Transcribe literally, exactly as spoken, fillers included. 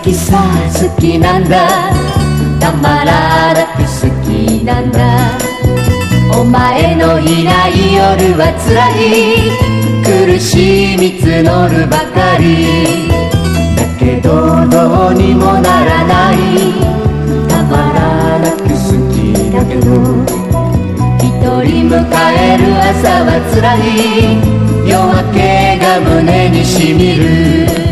きさ好きなんだ、たまらなく好きなんだ。お前のいない夜はつらい、苦しみ募るばかり。だけどどうにもならない、たまらなく好きだけど。一人迎える朝はつらい、夜明けが胸にしみる。